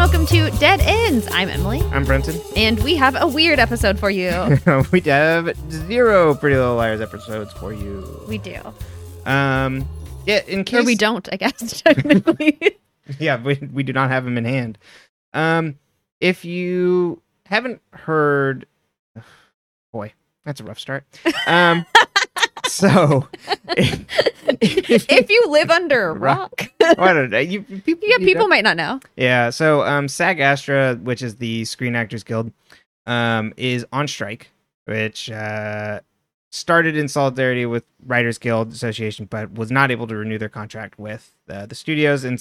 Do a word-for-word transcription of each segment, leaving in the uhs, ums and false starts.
welcome to Dead Ends. I'm Emily. I'm Brenton. And we have a weird episode for you. We have zero Pretty Little Liars episodes for you. We do. Um, yeah, in case... Or we don't, I guess, technically. Yeah, we, we do not have them in hand. Um, if you haven't heard... Boy, that's a rough start. Um, so... If, if, if you live under a rock. Well, I don't know. You, people, yeah, you people know? might not know. Yeah, so um, SAG-AFTRA, which is the Screen Actors Guild, um, is on strike, which uh, started in solidarity with Writers Guild Association, but was not able to renew their contract with uh, the studios, and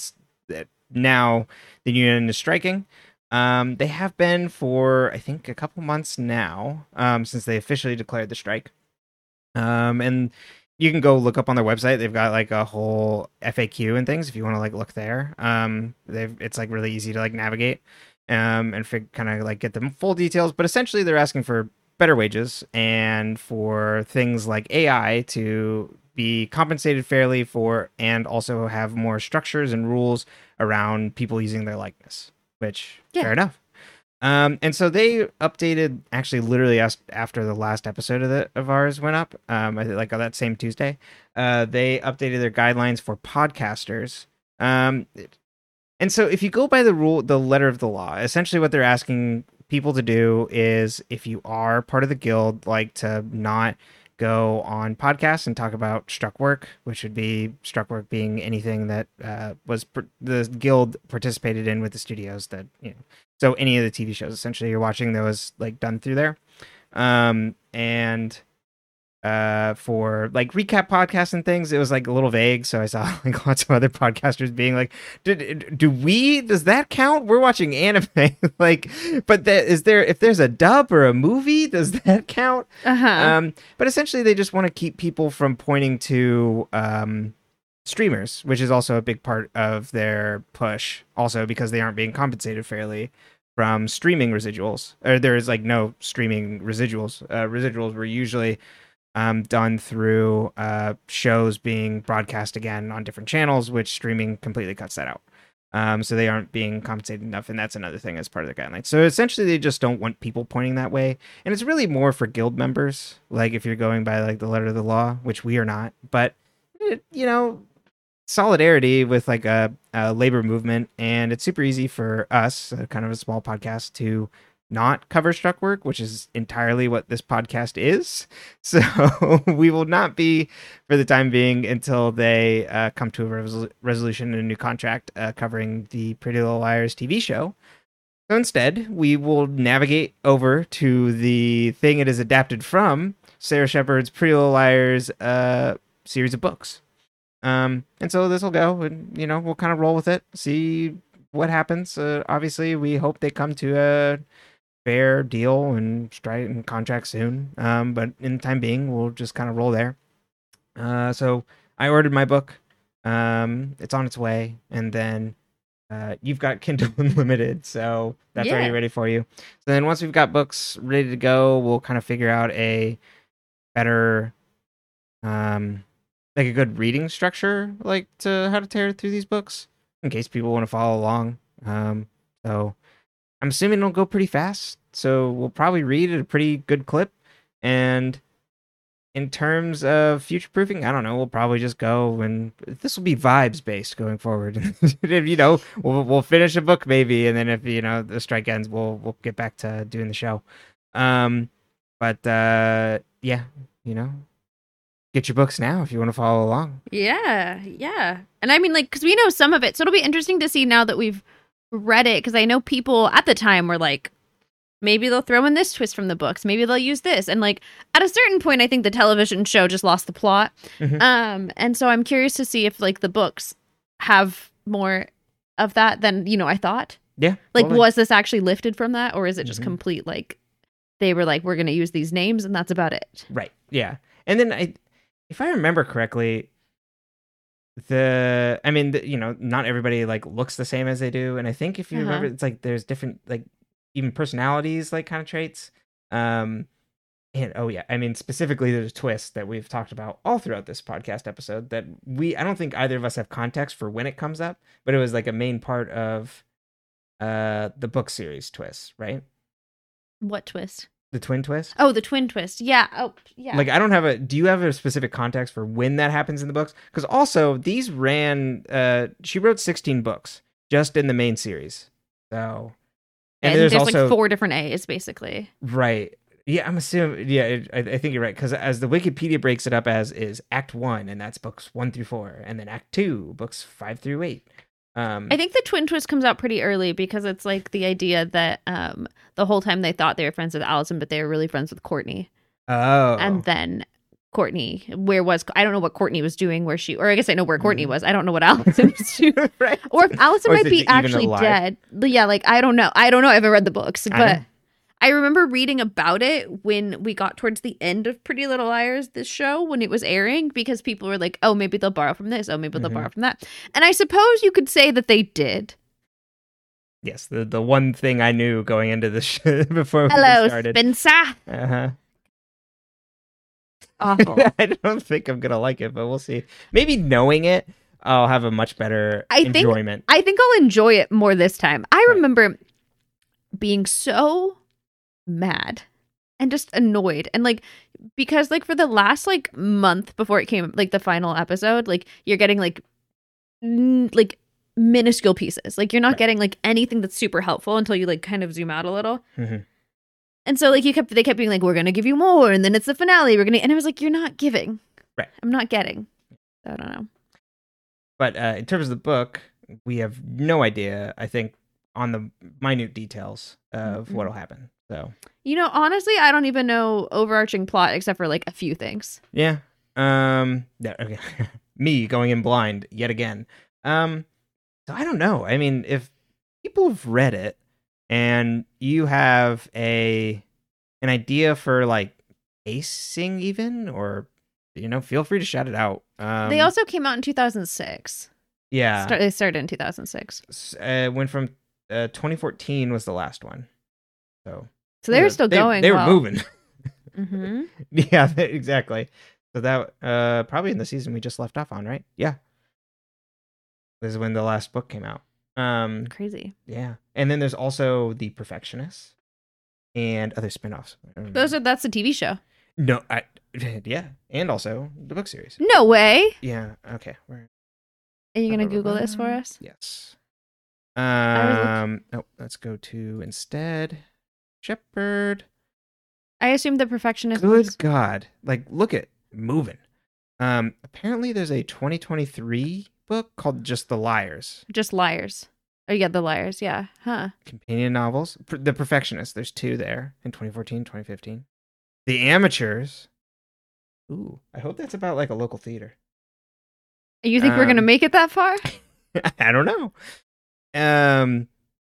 now the union is striking. Um, they have been for, I think, a couple months now, um, since they officially declared the strike. Um, and you can go look up on their website. They've got like a whole F A Q and things if you want to like look there. Um, they've it's like really easy to like navigate, um, and fig- kind of like get the full details. But essentially, they're asking for better wages and for things like A I to be compensated fairly for, and also have more structures and rules around people using their likeness. Which yeah. Fair enough. Um, and so they updated, actually, literally as- after the last episode of the of ours went up, um, I think like on that same Tuesday, uh, they updated their guidelines for podcasters. Um, and so if you go by the rule, the letter of the law, essentially what they're asking people to do is, if you are part of the guild, like to not go on podcasts and talk about struck work, which would be struck work being anything that uh, was pr- the guild participated in with the studios that, you know, so any of the T V shows essentially you're watching that was like done through there. Um, and uh, for like recap podcasts and things, it was like a little vague. So I saw like lots of other podcasters being like, "Did do we? Does that count? We're watching anime." Like, but that, is there if there's a dub or a movie, does that count? Uh-huh. Um, but essentially, they just want to keep people from pointing to um. streamers, which is also a big part of their push, also because they aren't being compensated fairly from streaming residuals, or there is like no streaming residuals. Uh, residuals were usually um, done through uh, shows being broadcast again on different channels, which streaming completely cuts that out. Um, so they aren't being compensated enough, and that's another thing as part of their guidelines. So essentially, they just don't want people pointing that way, and it's really more for guild members. Like if you're going by like the letter of the law, which we are not, but it, you know. Solidarity with like a, a labor movement, and it's super easy for us, uh, kind of a small podcast, to not cover struck work, which is entirely what this podcast is. So we will not be for the time being until they uh, come to a resol- resolution and a new contract uh, covering the Pretty Little Liars T V show. So instead, we will navigate over to the thing it is adapted from, Sarah Shepard's Pretty Little Liars uh, series of books. Um, and so this will go, and, you know, we'll kind of roll with it, see what happens. Uh, obviously, we hope they come to a fair deal and strike and contract soon. Um, but in the time being, we'll just kind of roll there. Uh, so I ordered my book. Um, it's on its way. And then uh, you've got Kindle Unlimited, so that's yeah. already ready for you. So then once we've got books ready to go, we'll kind of figure out a better... Um, like a good reading structure, like to how to tear through these books, in case people want to follow along. Um, so I'm assuming it'll go pretty fast. So we'll probably read at a pretty good clip. And in terms of future proofing, I don't know. We'll probably just go, and this will be vibes based going forward. You know, we'll we'll finish a book maybe, and then if you know the strike ends, we'll we'll get back to doing the show. Um, but uh, yeah, you know. Get your books now if you want to follow along. Yeah, yeah. And I mean, like, because we know some of it, so it'll be interesting to see now that we've read it, because I know people at the time were like, maybe they'll throw in this twist from the books, maybe they'll use this. And like, at a certain point, I think the television show just lost the plot. Mm-hmm. Um, and so I'm curious to see if like the books have more of that than, you know, I thought. Yeah. Like, totally. Was this actually lifted from that, or is it just mm-hmm. complete, like, they were like, we're going to use these names and that's about it? Right. Yeah. And then I... If I remember correctly, the I mean, the, you know, not everybody like looks the same as they do, and I think if you uh-huh. remember, it's like there's different like even personalities, like kind of traits. Um, and oh yeah, I mean specifically there's a twist that we've talked about all throughout this podcast episode that we I don't think either of us have context for when it comes up, but it was like a main part of uh the book series twist, right? What twist? The twin twist. Oh, the twin twist. Yeah. Oh, yeah. Like, I don't have a. Do you have a specific context for when that happens in the books? Because also these ran. Uh, she wrote sixteen books just in the main series. So, and and there's, there's also like four different A's basically. right. Yeah, I'm assuming. Yeah, it, I, I think you're right. Because as the Wikipedia breaks it up as is Act One, and that's books one through four, and then Act Two, books five through eight. Um, I think the twin twist comes out pretty early because it's like the idea that um, the whole time they thought they were friends with Allison, but they were really friends with Courtney. oh, And then Courtney, where was I don't know what Courtney was doing, where she, or I guess I know where Courtney was. I don't know what Allison was doing, right. or if Allison Or is might it be even actually alive? dead. Yeah, like I don't know. I don't know. I haven't read the books, I but know. I remember reading about it when we got towards the end of Pretty Little Liars, this show, when it was airing, because people were like, oh, maybe they'll borrow from this. Oh, maybe they'll Mhm. borrow from that. And I suppose you could say that they did. Yes, the the one thing I knew going into the show before Hello, we started. Spencer. Uh-huh. Awful. I don't think I'm gonna like it, but we'll see. Maybe knowing it, I'll have a much better I think- enjoyment. I think I'll enjoy it more this time. I Right. remember being so mad and just annoyed, and like because like for the last like month before it came, like the final episode, like you're getting like n- like minuscule pieces, like you're not Right. getting like anything that's super helpful until you like kind of zoom out a little. Mhm. And so like you kept they kept being like, we're gonna give you more, and then it's the finale, we're gonna, and I was like, you're not giving. Right. I'm not getting. So I don't know. But uh, in terms of the book, we have no idea. I think on the minute details of Mhm. what'll happen. So You know, honestly, I don't even know overarching plot except for like a few things. yeah, um, yeah, okay. Me going in blind yet again. Um, so I don't know. I mean, if people have read it and you have a an idea for like pacing, even, or you know, feel free to shout it out. Um, They also came out in two thousand six. yeah, Start, they started in two thousand six. S- uh, went from uh, twenty fourteen was the last one. So So they were uh, still they, going. They were well. moving. Mm-hmm. Yeah, exactly. So that uh probably in the season we just left off on, right? Yeah. This is when the last book came out. Um Crazy. yeah. And then there's also The Perfectionist and other spin-offs. I don't Those know. are that's a T V show. No, I yeah, and also the book series. No way. Yeah, okay. We're, Are you gonna Google this for us? Yes. was look- Um oh, let's go to instead Shepherd. I assume the perfectionist. Good was- God. Like, look at moving. Um, apparently there's a twenty twenty-three book called Just the Liars. Just liars. Oh yeah, the liars. Yeah. Huh. Companion novels. Per- The Perfectionist. There's two there in twenty fourteen, twenty fifteen. The Amateurs. Ooh, I hope that's about like a local theater. You think we're gonna Um, make it that far? I don't know. Um,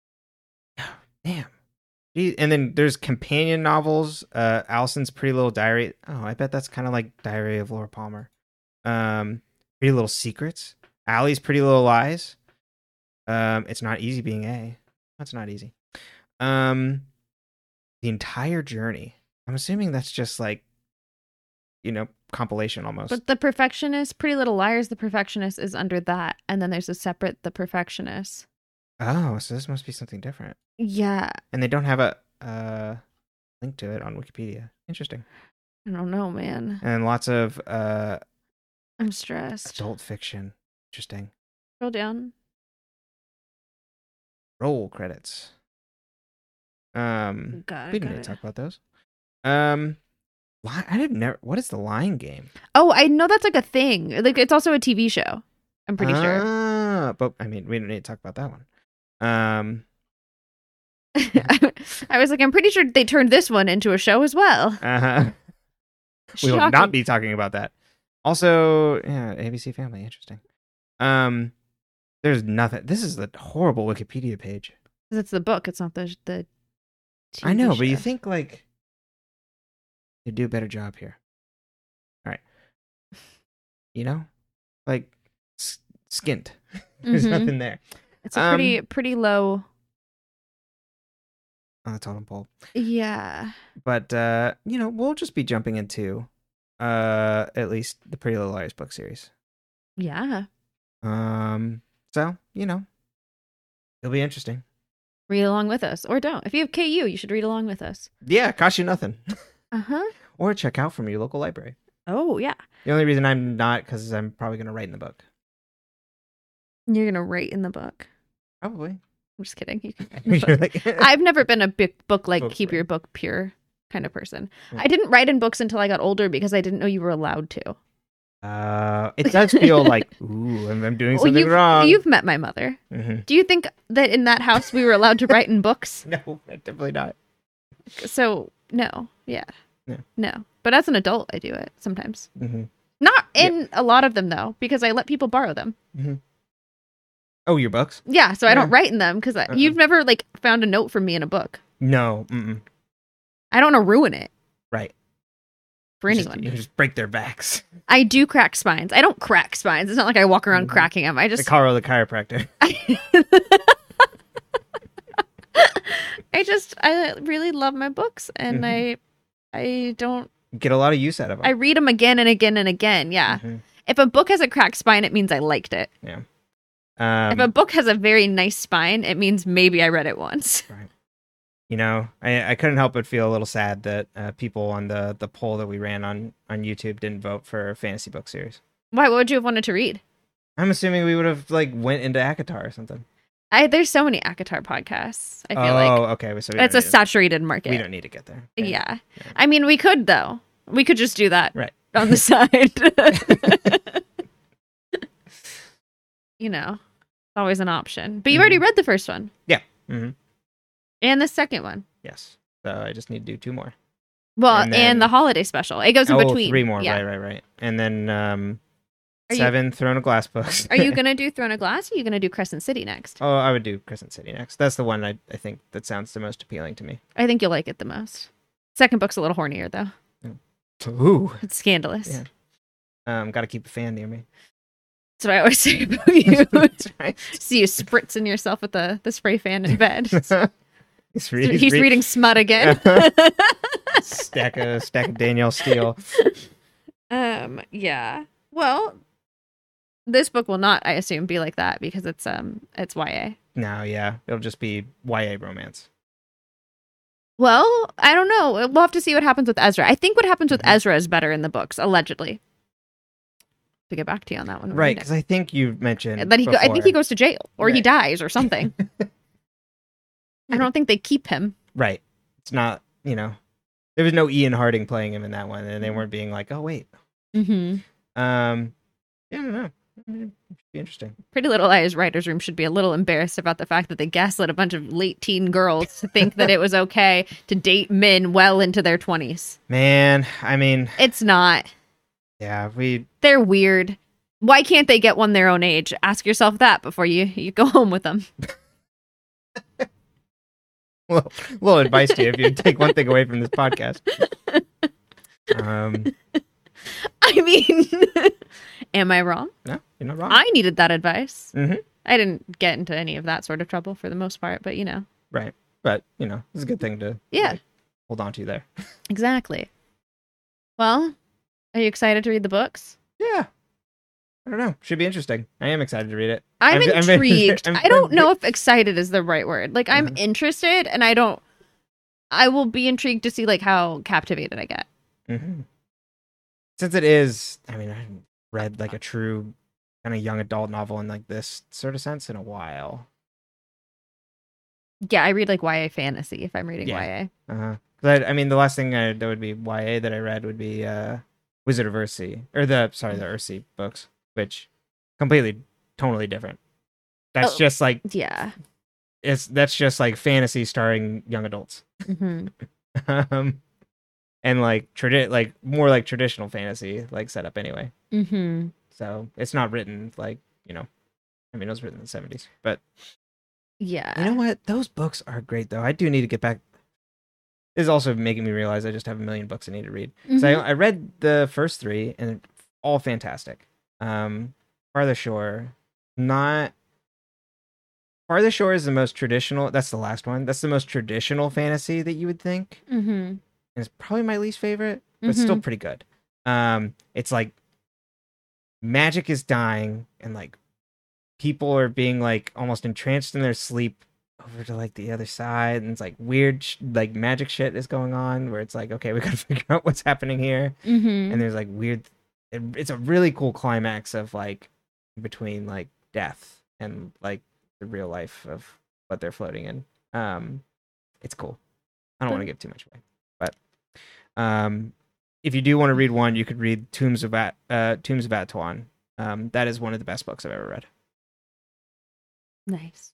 damn. Gee, and then there's companion novels. Uh, Allison's Pretty Little Diary. Oh, I bet that's kind of like Diary of Laura Palmer. Um, Pretty Little Secrets. Allie's Pretty Little Lies. Um, it's not easy being A. That's not easy. Um, The Entire Journey. I'm assuming that's just like, you know, compilation almost. But the perfectionist, Pretty Little Liars, the perfectionist is under that, and then there's a separate the perfectionist. Oh, so this must be something different. Yeah. And they don't have a uh, link to it on Wikipedia. Interesting. I don't know, man. And lots of uh, I'm stressed. adult fiction. Interesting. Scroll down. Roll credits. Um, God, we I didn't got need to it. talk about those. Um, li- I didn't never. What is the Line Game? Oh, I know that's like a thing. Like it's also a T V show. I'm pretty sure. Ah, but I mean, we don't need to talk about that one. Um, I was like, I'm pretty sure they turned this one into a show as well. uh-huh. We will Shocking. not be talking about that. Also, yeah, A B C Family. Interesting. Um, there's nothing. This is a horrible Wikipedia page. 'Cause it's the book. It's not the the. T V I know, but you show. think like you'd do a better job here. All right. You know, like s- skint. There's Mhm. nothing there It's a pretty um, pretty low. on the totem pole. Yeah. But uh, you know, we'll just be jumping into uh at least the Pretty Little Liars book series. Yeah. Um, so you know, it'll be interesting. Read along with us, or don't. If you have K U, you should read along with us. Yeah, it costs you nothing. Uh huh. Or check out from your local library. Oh yeah. The only reason I'm not, because I'm probably going to write in the book. You're gonna write in the book. Probably. I'm just kidding. You can write in the You're book. like- I've never been a big book like Book keep writer. your book pure kind of person. Yeah. I didn't write in books until I got older because I didn't know you were allowed to. Uh, it does feel like, ooh, I'm, I'm doing Well, something you've, wrong. You've met my mother. hmm Do you think that in that house we were allowed to write in books? No, definitely not. So no, yeah, Yeah. no. But as an adult, I do it sometimes. hmm Not in a lot of them though, because I let people borrow them. hmm Oh, your books? Yeah, so I don't Yeah. write in them because Uh-uh. you've never like found a note from me in a book. No. Mm-mm. I don't want to ruin it Right. for You just- anyone. you just break their backs. I do crack spines. I don't crack spines. It's not like I walk around Mhm. cracking them. I The just Carl the chiropractor. I just I really love my books and Mhm. I I don't Get a lot of use out of them. I read them again and again and again. Yeah. Mhm. If a book has a cracked spine, it means I liked it. Um, If a book has a very nice spine, it means maybe I read it once. you know, I, I couldn't help but feel a little sad that uh, people on the, the poll that we ran on, on YouTube didn't vote for a fantasy book series. Why? What would you have wanted to read? I'm assuming we would have like went into ACOTAR or something. I there's so many ACOTAR podcasts. I feel oh, like okay. So we it's don't a need saturated to, market. we don't need to get there. Yeah. Yeah. I mean, we could though. We could just do that Right. on the side. You know, it's always an option. But you've already Mhm. read the first one hmm and the second one. Yes. So I just need to do two more. Well, And and, then- the holiday special. It goes in oh, between. three more. Yeah. Right, right, right. And then um, Are you- seven Throne of Glass books. Are you gonna do Throne of Glass? Or are you gonna do Crescent City next? Oh, I would do Crescent City next. That's the one I, I think that sounds the most appealing to me. I think you'll like it the most. Second book's a little hornier though. Ooh. It's scandalous. Yeah. Um, got to keep a fan near me. That's what I always say about you. That's right. See you spritzing yourself with the, the spray fan in bed. he's, re- He's re- reading smut again. stack of stack of Danielle Steele. um, yeah. Well, this book will not, I assume, be like that because it's um it's Y A. No, yeah, it'll just be Y A romance. Well, I don't know. We'll have to see what happens with Ezra. I think what happens with Mhm. Ezra is better in the books, allegedly. To get back to you on that one, Right, because I think you mentioned That he, go, I think he before- goes to jail or he Right. dies or something. I don't think they keep him. Right. It's not, you know, there was no Ian Harding playing him in that one, and they weren't being like, oh wait, Mm-hmm. um, yeah, I don't know. I mean, it should be interesting. Pretty Little Liars writers' room should be a little embarrassed about the fact that they gaslit a bunch of late teen girls to think that it was okay to date men well into their twenties. Man, I mean, It's not. yeah, we They're weird. Why can't they get one their own age? Ask yourself that before you, you go home with them. well, little advice to you if you take one thing away from this podcast. Um, I mean, am I wrong? no, you're not wrong. I needed that advice. Mhm. I didn't get into any of that sort of trouble for the most part, but you know. Right, but you know, it's a good thing to Yeah. like, hold on to there. Exactly. Well, are you excited to read the books? Yeah, I don't know. Should be interesting. I am excited to read it. I'm, I'm- I'm- intrigued. I'm- I don't I'm- know if excited is the right word. Like I'm Mhm. interested and I don't I will be intrigued to see like how captivated I get. hmm Since it is, I mean, I haven't read like a true kind of young adult novel in like this sort of sense in a while. Yeah, I read like Y A fantasy if I'm reading Yeah. Y A. Uh-huh. 'Cause I, I mean, the last thing I, that would be Y A that I read would be uh, Wizard of Earthsea, or the sorry, the Earthsea books, which completely, totally different. That's Oh. just like Yeah. it's that's just like fantasy starring young adults, hmm um, and like tradi- like more like traditional fantasy like setup anyway. hmm So it's not written like you know, I mean, it was written in the seventies, but. Yeah. You know what? Those books are great, though. I do need to get back. This is also making me realize I just have a million books I need to read. So Mhm. I, I read the first three, and all fantastic. Um, Farther Shore, not. Farther Shore is the most traditional. That's the last one. That's the most traditional fantasy that you would think. Mhm. And it's probably my least favorite, but it's still Mhm. pretty good. Um, it's like magic is dying, and like people are being like almost entranced in their sleep over to like the other side, and it's like weird, sh- like magic shit is going on where it's like, okay, we gotta figure out what's happening here. Mm-hmm. And there's like weird. It, it's a really cool climax of like between like death and like the real life of what they're floating in. Um, it's cool. I don't want to give too much away, but um, if you do want to read one, you could read Tombs of At uh, Tombs of Atuan. Um, that is one of the best books I've ever read. Nice.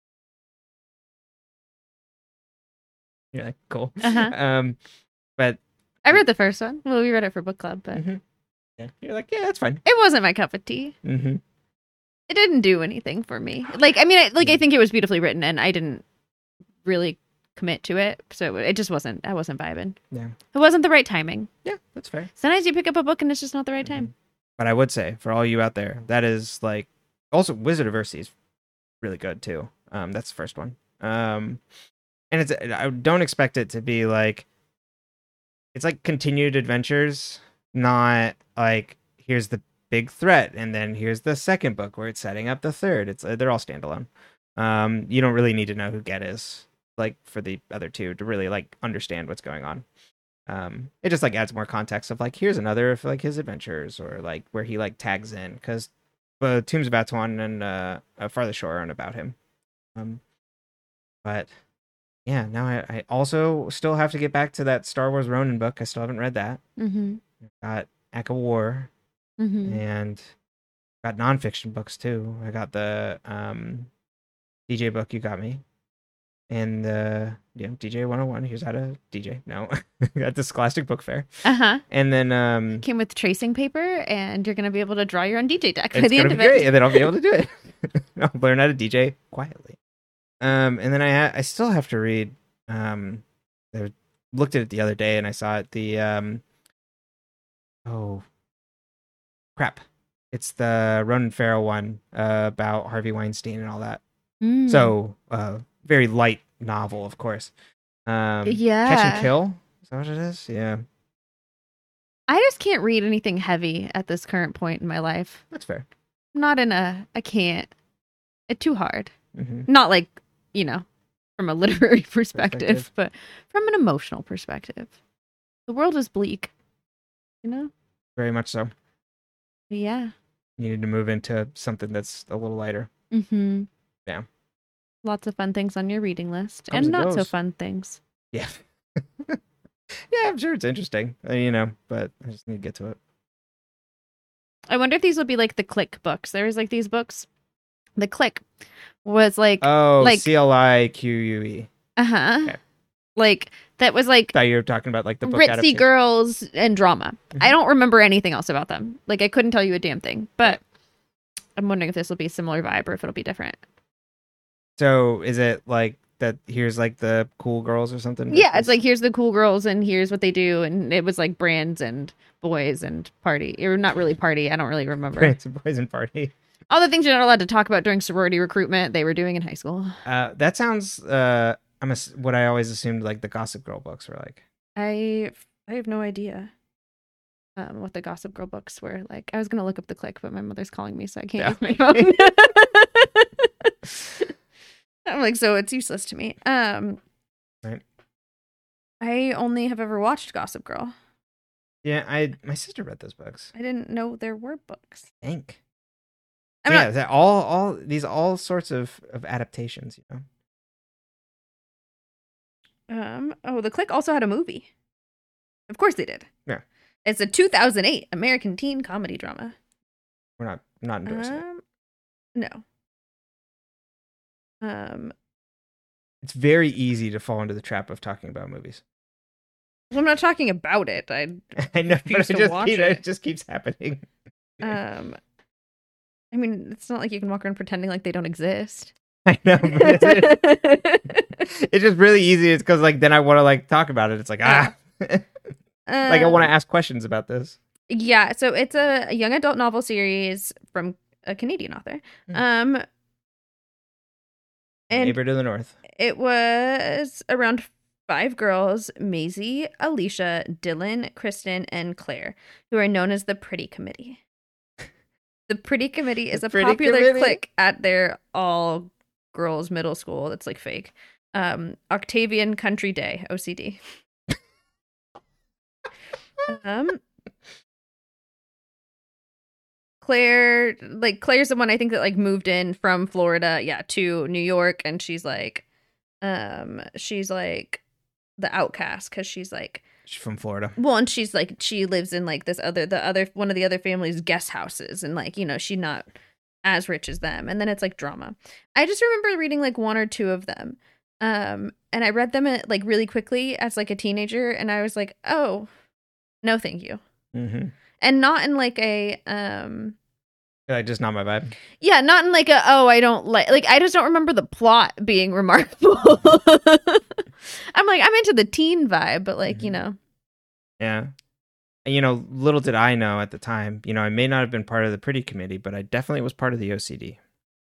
You're like, cool. Uh-huh. Um, but I read the first one. Well, we read it for book club, but mm-hmm. yeah, you're like, yeah, that's fine. it wasn't my cup of tea. Mm-hmm. It didn't do anything for me. Like, I mean, I, like I think it was beautifully written, and I didn't really commit to it, so it just wasn't. I wasn't vibing. Yeah, it wasn't the right timing. Yeah, that's fair. Sometimes you pick up a book and it's just not the right time. Mm-hmm. But I would say for all you out there, that is like also Wizard of Earthsea is really good too. Um, that's the first one. Um, and it's I don't expect it to be like it's like continued adventures, not like here's the big threat and then here's the second book where it's setting up the third. It's they're all standalone. Um, you don't really need to know who Get is like for the other two to really like understand what's going on. Um, it just like adds more context of like here's another of like his adventures or like where he like tags in because uh, Tombs of Atuan and uh, uh, Farther Shore aren't about him. Um, but yeah, now I, I also still have to get back to that Star Wars Ronin book. I still haven't read that. Mm-hmm. Got Echo War Mm-hmm. and got nonfiction books too. I got the um, D J book you got me. And uh, yeah, D J one oh one. Here's how to D J. No, at the Scholastic Book Fair. Uh huh. And then um, came with tracing paper, and you're gonna be able to draw your own D J deck by it's the gonna end be of great, it. and then I'll be able to do it. I'll learn how to D J quietly. Um, and then I ha- I still have to read. Um, I looked at it the other day, and I saw it. The um, oh, crap! It's the Ronan Farrow one uh, about Harvey Weinstein and all that. Mm. So, uh, very light novel, of course. Um, yeah. Catch and Kill? Is that what it is? Yeah. I just can't read anything heavy at this current point in my life. That's fair. Not in a, I can't. It's too hard. Mm-hmm. Not like, you know, from a literary perspective, Perspective. but from an emotional perspective. The world is bleak, you know? Very much so. But yeah. You need to move into something that's a little lighter. Mm-hmm. Yeah. Lots of fun things on your reading list. Comes and and not so goes. fun things. Yeah. Yeah, I'm sure it's interesting, uh, you know, but I just need to get to it. I wonder if these will be like the Click books. There was like these books. The Click was like, Oh, like- C L I Q U E. uh-huh. Okay. Like, that was like Thought you were talking about like the book ritzy adaptation. girls and drama. Mhm. I don't remember anything else about them. Like, I couldn't tell you a damn thing. But I'm wondering if this will be a similar vibe or if it'll be different. So is it like that? Here's like the cool girls or something. Yeah, it's like, here's the cool girls and here's what they do. And it was like brands and boys and party. Or not really party. I don't really remember. It's a poison party. All the things you're not allowed to talk about during sorority recruitment, they were doing in high school. Uh, that sounds. Uh, I'm a, what I always assumed like the Gossip Girl books were like. I I have no idea um, what the Gossip Girl books were like. I was gonna look up the Click, but my mother's calling me, so I can't Yeah. use my phone. I'm like, so it's useless to me. Um, Right. I only have ever watched Gossip Girl. Yeah, I my sister read those books. I didn't know there were books. I think. I'm yeah, not- that all all these all sorts of of adaptations, you know. Um. Oh, the Click also had a movie. Of course they did. Yeah. It's a two thousand eight American teen comedy drama. We're not not endorsing it. Um, no. Um, It's very easy to fall into the trap of talking about movies. I'm not talking about it. I I know, but refuse it to just, watch keep- it. it just keeps happening. um. I mean, it's not like you can walk around pretending like they don't exist. I know, but it's, it's just really easy. It's because like then I want to like talk about it. It's like ah, like I want to Um, ask questions about this. Yeah, so it's a, a young adult novel series from a Canadian author. Mm. Um, and Neighbor to the north. it was around five girls: Maisie, Alicia, Dylan, Kristen, and Claire, who are known as the Pretty Committee. The Pretty Committee is The a Pretty popular Committee? clique at their all girls' middle school. That's like fake. Um, Octavian Country Day, O C D. um, Claire, like Claire's the one I think that like moved in from Florida, yeah, to New York, and she's like, um, she's like the outcast because she's like. She's from Florida. Well, and she's like she lives in like this other the other one of the other family's guest houses, and like you know she's not as rich as them, and then it's like drama. I just remember reading like one or two of them, um, and I read them at, like really quickly as like a teenager, and I was like, oh, no, thank you, Mm-hmm. and not in like a um, Like, just not my vibe. yeah, not in like a oh I don't like like I just don't remember the plot being remarkable. I'm like I'm into the teen vibe, but like mm-hmm. you know. Yeah. And, you know, little did I know at the time, you know, I may not have been part of the Pretty Committee, but I definitely was part of the O C D.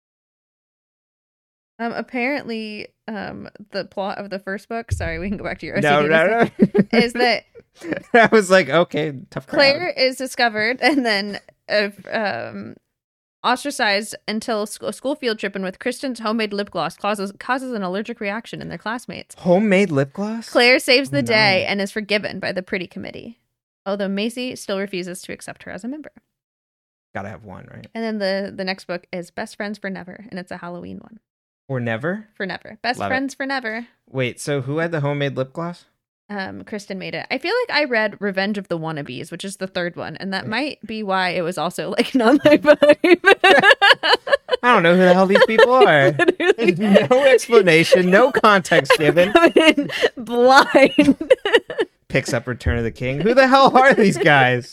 Um, apparently, um, the plot of the first book, sorry, we can go back to your O C D. No, no, no. Is that I was like, okay, tough crowd. Claire is discovered and then uh, um, ostracized until a school field trip, and with Kristen's homemade lip gloss causes causes an allergic reaction in their classmates. Homemade lip gloss? Claire saves the oh, no. day and is forgiven by the Pretty Committee, although Macy still refuses to accept her as a member. Gotta have one, right? And then the, the next book is Best Friends for Never, and it's a Halloween one. For never? For never. Best Love Friends it. for Never. Wait, so who had the homemade lip gloss? Um, Kristen made it. I feel like I read Revenge of the Wannabes, which is the third one, and that might be why it was also like not my vibe. I don't know who the hell these people are. No explanation, no context given. Blind. Picks up Return of the King. Who the hell are these guys?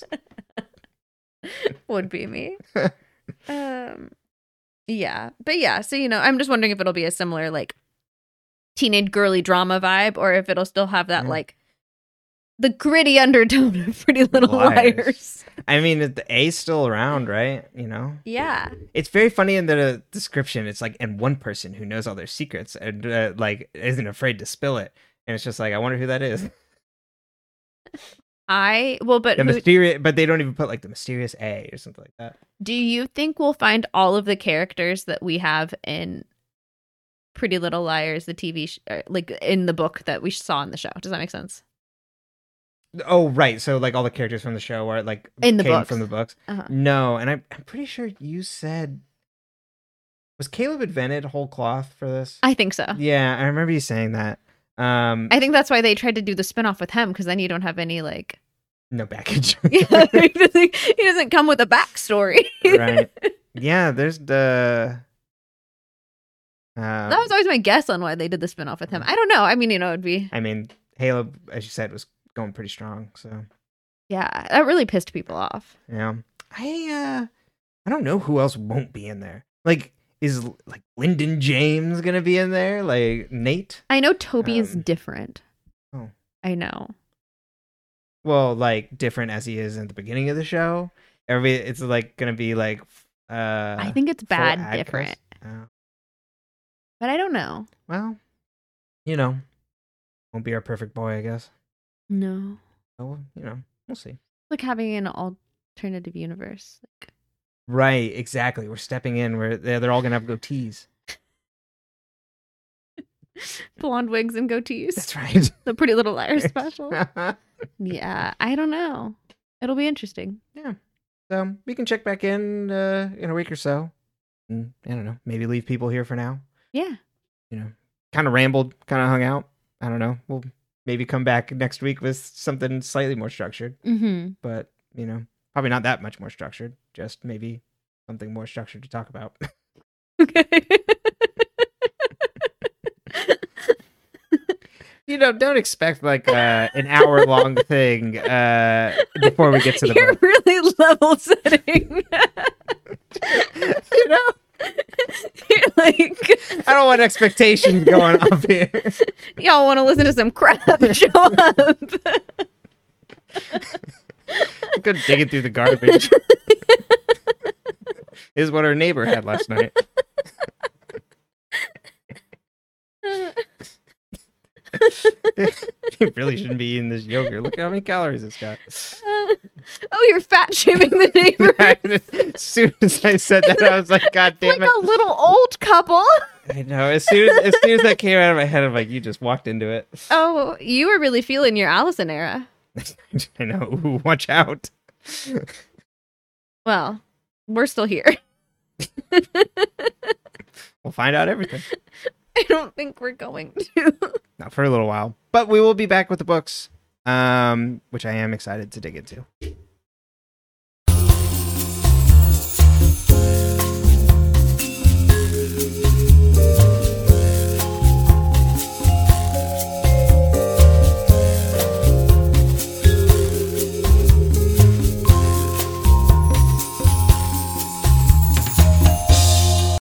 Would be me. um, yeah, but yeah. So you know, I'm just wondering if it'll be a similar like teenage girly drama vibe, or if it'll still have that mm. like the gritty undertone of Pretty Little Liars. Liars. I mean, the A's still around, right? You know? Yeah. It's very funny in the description. It's like, and one person who knows all their secrets and uh, like isn't afraid to spill it. And it's just like, I wonder who that is. I well, but the who, mysterious, but they don't even put like the mysterious A or something like that. Do you think we'll find all of the characters that we have in Pretty Little Liars, the T V, sh- like in the book that we saw in the show? Does that make sense? Oh, right. So like all the characters from the show are like in the came books. from the books. Uh-huh. No, and I'm I'm pretty sure you said was Caleb invented whole cloth for this? I think so. Yeah, I remember you saying that. Um, I think that's why they tried to do the spinoff with him, because then you don't have any like no baggage. Yeah, he, doesn't, he doesn't come with a backstory. Right. Yeah, there's the. Um, that was always my guess on why they did the spinoff with him. I don't know. I mean, you know, it'd be. I mean, Halo, as you said, was going pretty strong. So. Yeah, that really pissed people off. Yeah, I uh, I don't know who else won't be in there. Like, is like Lyndon James gonna be in there? Like Nate? I know Toby um, is different. Oh, I know. Well, like different as he is in the beginning of the show. Every it's like gonna be like. Uh, I think it's bad different. Oh. But I don't know. Well, you know, won't be our perfect boy, I guess. No. Oh, you know, we'll see. Like having an alternative universe. Like... Right, exactly. We're stepping in where they're, they're all gonna have goatees. Blonde wigs and goatees. That's right. The Pretty Little Liars special. Yeah, I don't know. It'll be interesting. Yeah. So we can check back in uh, in a week or so. And, I don't know. Maybe leave people here for now. Yeah. You know, kind of rambled, kind of hung out. I don't know. We'll maybe come back next week with something slightly more structured. Mm-hmm. But, you know, probably not that much more structured. Just maybe something more structured to talk about. Okay. You know, don't expect like uh, an hour long thing uh, before we get to the You're book. really level setting. You know? You're like, I don't want expectations going up here. Y'all want to listen to some crap? Show up. Good digging through the garbage. Is what our neighbor had last night. You really shouldn't be eating this yogurt. Look how many calories it's got. Uh, Oh, you're fat shaming the neighbor. As soon as I said that, I was like, God damn Like it. a little old couple. I know. As soon as, as soon as that came out of my head, I'm like, you just walked into it. Oh, you were really feeling your Allison era. I know. Ooh, watch out. Well, we're still here. We'll find out everything. I don't think we're going to. Not for a little while. But we will be back with the books, um, which I am excited to dig into.